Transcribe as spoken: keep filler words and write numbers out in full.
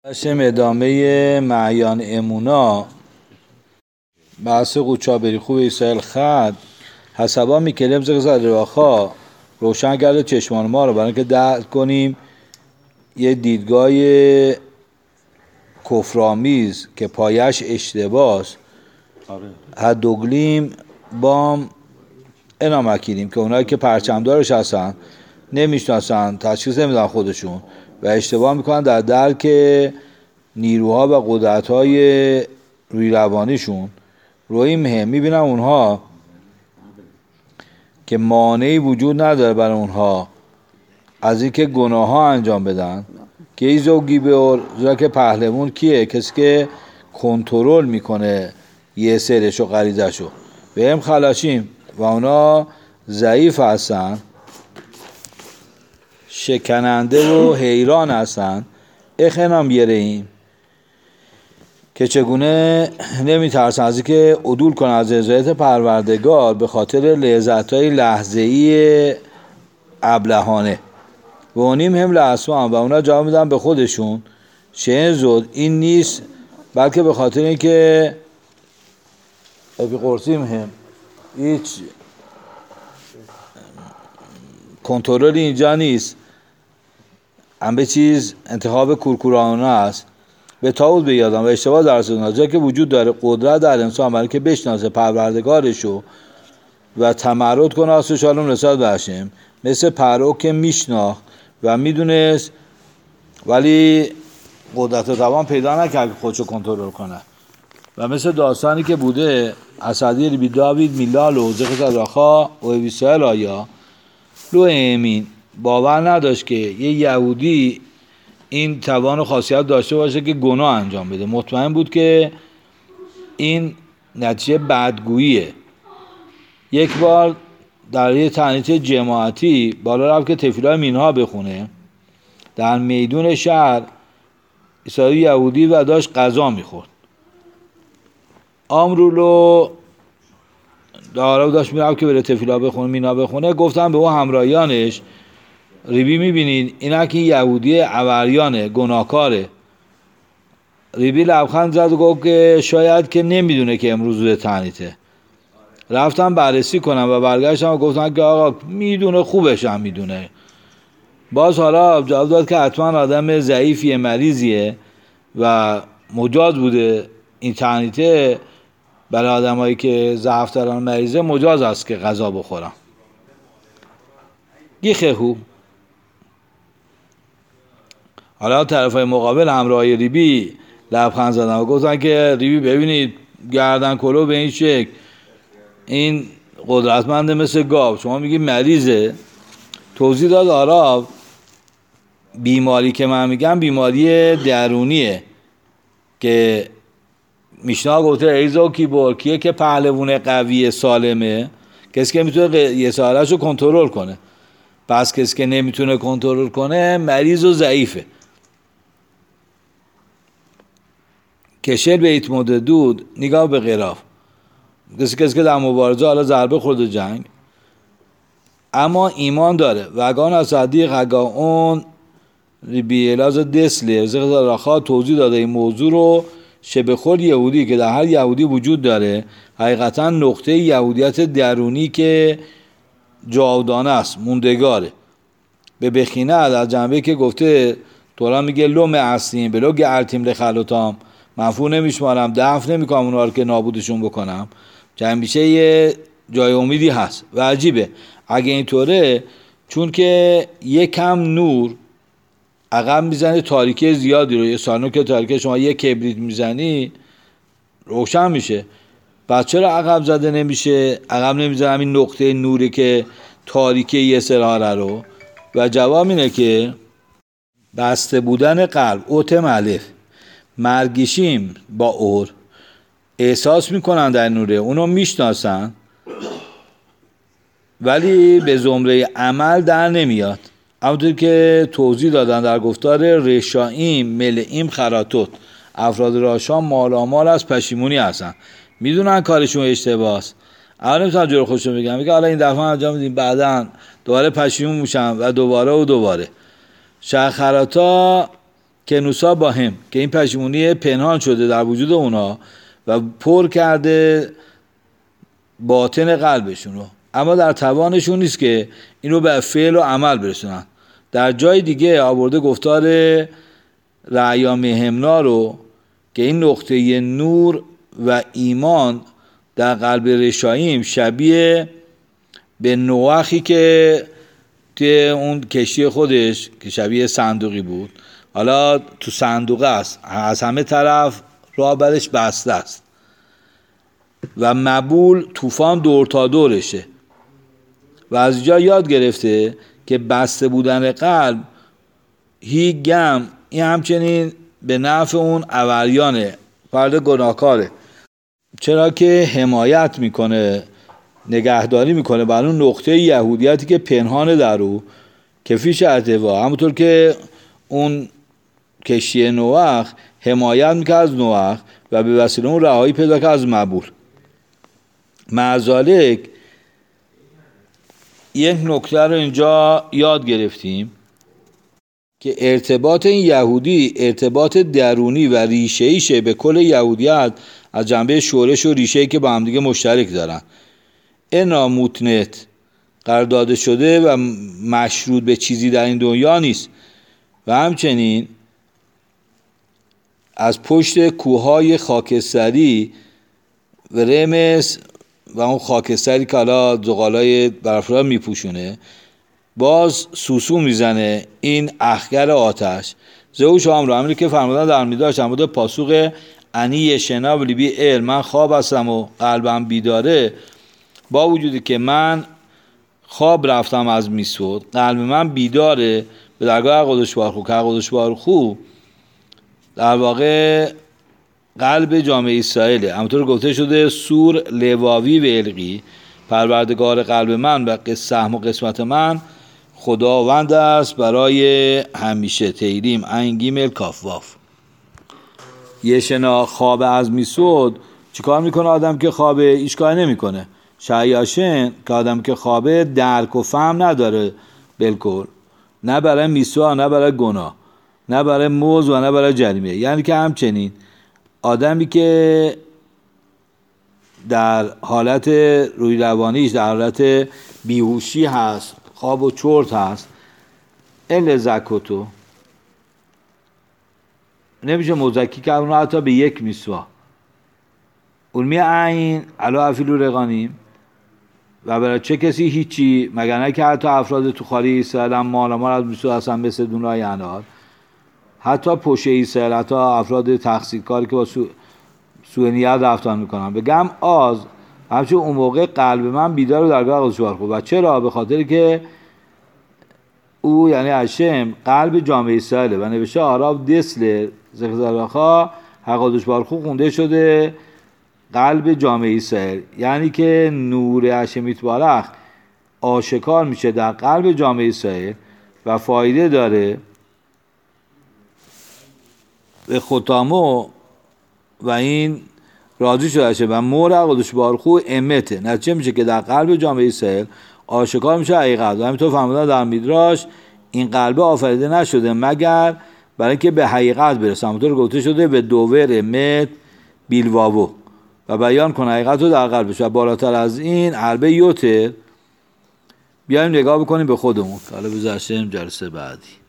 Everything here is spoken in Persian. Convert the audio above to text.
داشتیم ادامه معیان امونا بحث قوچابری خوب ایسایل خد حسابا میکلم زغزد رواخا روشن کرده چشمان ما رو برای اینکه درک کنیم یه دیدگاه کفرآمیز که پایش اشتباس هدوگلیم بام اینا مکیدیم که اونایی که پرچمدارش هستن نمیشناسن، تشخیص نمیدن خودشون و اشتباه میکنن در درک نیروها و قدرت‌های روی روانیشون. روی مهم میبینن اونها که مانعی وجود نداره برای اونها از اینکه گناه ها انجام بدن که ای زوگی به زوگی که پهلوان کیه؟ کسی که کنترل میکنه یه سرش و غریزشو به هم خلاشیم و اونا ضعیف هستن، شکننده و حیران هستن. اخنام بیاریم که چگونه نمیترسن از اینکه عدول کنن از رضایت پروردگار به خاطر لذت‌های لحظه‌ای ابلهانه و اونیم هم لحظوان و اونا جواب میدن به خودشون چه زود این نیست، بلکه به خاطر اینکه ابی قرصیم هم هیچ کنترل اینجا نیست، همه چیز انتخاب کورکورانه است. به تاوت بیادم و اشتباه در سنت جایی که وجود داره قدرت در انسان برای که بشناسه پروردگارشو و تمرد کنه از شالم رسالت برشیم، مثل پرو که میشناخت و میدونست ولی قدرت و توان پیدا نکرد که خودشو کنترل کنه و مثل داستانی که بوده اسدی بی داوید میلال و زخت راخا و ویسایل آیا لو امین باور نداشت که یه یهودی این توان و خاصیت داشته باشه که گناه انجام بده. مطمئن بود که این نتیجه بدگوییه. یک بار در یه تعنیت جماعتی بالا رفت که تفیلای مینها بخونه در میدون شهر عیسایی یهودی و داشت غذا میخورد. آمرولو دارو داشت میرفت که بره تفیلا بخونه مینا بخونه. گفتم به اون همراهیانش ریبی میبینید اینا که یهودی عوریانه گناهکاره. ریبی لبخند زد و گفت که شاید که نمیدونه که امروز روز تعنیته. رفتم بررسی کنم و برگشتم و گفتم که آقا میدونه، خوبش هم میدونه. باز حالا جواب داد که حتما آدم ضعیفیه، مریضیه و مجاز بوده این تعنیته برای آدم هایی که ضعف دارن مریضه مجاز است که غذا بخورن. گیخه خوب حالا طرف های مقابل همراهی ریبی لبخند زدن و گفتن که ریبی ببینید گردن کلو به این شکل این قدرتمنده مثل گاو، شما میگی مریضه. توضیح داد آراب بیماری که من میگم بیماری درونیه که میشنا گفته ایزو کی برکیه که پهلوون قوی سالمه کسی که میتونه یه سالش رو کنترل کنه. پس کسی که نمیتونه کنترل کنه مریض و ضعیفه. کشل به ایت مددود نگاه به غراف کسی کسی که در مبارزه حالا ضربه خورده جنگ اما ایمان داره وگان از صدیق هگاون بیلاز دسلی زغز راخا توضیح داده این موضوع رو شبه خود یهودی که در هر یهودی وجود داره حقیقتا نقطه یهودیت درونی که جاودانه است، موندگاره. به بخینه از جنبه که گفته تورا میگه لوم اصلیم بلو گرتیم لخلوتام منفور نمیشمارم، دفع نمیکنم اونا رو که نابودشون بکنم. جنبیشه یه جای امیدی هست و عجیبه اگه اینطوره، چون که یه کم نور عقب میزنه تاریکی زیادی رو. یه سانو که تاریکی شما یه کبریت میزنی روشن میشه، پس چرا عقب زده نمیشه؟ عقب نمیزنه همین نقطه نوری که تاریکی یه سراره رو. و جواب اینه که بسته بودن قلب اوتم الف مرگیشیم با اور احساس میکنن در نوره، اونو میشناسن ولی به زمره عمل در نمیاد. همونطور که توضیح دادن در گفتار رشاییم ملئیم خراتوت افراد راشان مالامال از پشیمونی هستن، میدونن کارشون اشتباهه. اول نمیتونم جلو خودشون بگم میگه حالا این دفعه انجام میدیم بعدن دوباره پشیمون میشم و دوباره و دوباره. شخراتا کنوسا با هم، که این پشیمونی پنهان شده در وجود اونا و پر کرده باطن قلبشون رو، اما در توانشون نیست که این رو به فعل و عمل برسونن. در جای دیگه آورده گفتار رعیا مهمنا رو که این نقطه نور و ایمان در قلب رشاییم شبیه به نوحی که توی اون کشتی خودش که شبیه صندوقی بود، حالا تو صندوق است، از همه طرف راه برش بسته است و مبول طوفان دور تا دورشه و از اینجا یاد گرفته که بسته بودن قلب هی گم این همچنین به نفع اون اوریانه، فرد گناهکاره، چرا که حمایت میکنه، نگهداری میکنه بر اون نقطه یهودیتی که پنهانه در او که فیش ارتوا، همونطور که اون کشتی نوح حمایت میکنه از نوح و به وسیله اون رهایی پیدا کرد از مبول. معذالک یک نکته رو اینجا یاد گرفتیم که ارتباط این یهودی ارتباط درونی و ریشه‌ایشه به کل یهودیت از جنبه شورش و ریشه‌ای که با هم دیگه مشترک دارن. اینا متنت قرار داده شده و مشروط به چیزی در این دنیا نیست و همچنین از پشت کوههای خاکستری و رمز و اون خاکستری که حالا زغالای برافرا میپوشونه باز سوسو میزنه این اخگر آتش زهوش هم رو همینی که فرمودن در میداشت هم بوده پاسوق انی شنا ولی بی علم، من خواب هستم و قلبم بیداره، با وجودی که من خواب رفتم از میسود قلب من بیداره به درگاه قدش بارخو که قدش بارخو در واقع قلب جامعه اسرائیله. همونطور گفته شده سور لواوی و القی، پروردگار قلب من و سهم و قسمت من خداوند است برای همیشه. تیریم عین گیمل کاف واف. یه شنا خواب از میسود چیکار میکنه آدم که خوابه؟ هیچ کار نمیکنه. شایاشن که آدم که خوابه درک و فهم نداره بالکل، نه برای میسوا نه برای گناه نه برای موز و نه برای جریمه. یعنی که همچنین آدمی که در حالت روی روانیش در حالت بیهوشی هست، خواب و چرت هست، ال زکوتو نمیشه مزکی که اونو حتی به یک میسوا اون می عین علا افیلو رقانیم و برای چه کسی هیچی، مگر نه که حتی افراد تو خالی اسرائیل هم مال مال از میسوا هستن مثل دونای انار، حتی پوشه اسرائیل، حتی افراد تقصیرکاری که با سو سوء نیت رفتار میکنن. بگم آز همچون اون موقع قلب من بیدار و درگاه قدس بارخو. و چرا؟ به خاطر که او یعنی هشم قلب جامعه اسرائیل و نوشته آراب دسل زخزرخا حقادش بارخو خونده شده قلب جامعه اسرائیل، یعنی که نور هشمیت بارخ آشکار میشه در قلب جامعه اسرائیل و فایده داره به ختامو و این راضی شده شه و مور قدش بارخو امته. نتیجه میشه که در قلب جامعه اسرائیل آشکار میشه حقیقت. و همینطور فهمیدن در میدراش این قلب آفریده نشده مگر برای اینکه به حقیقت برسه. همونطور گفته شده به دوور امت بیلواو و بیان کن حقیقت رو در قلبش. و بالاتر از این حربه یوتر بیایم نگاه بکنیم به خودمون. حالا بذاریم جلسه بعدی.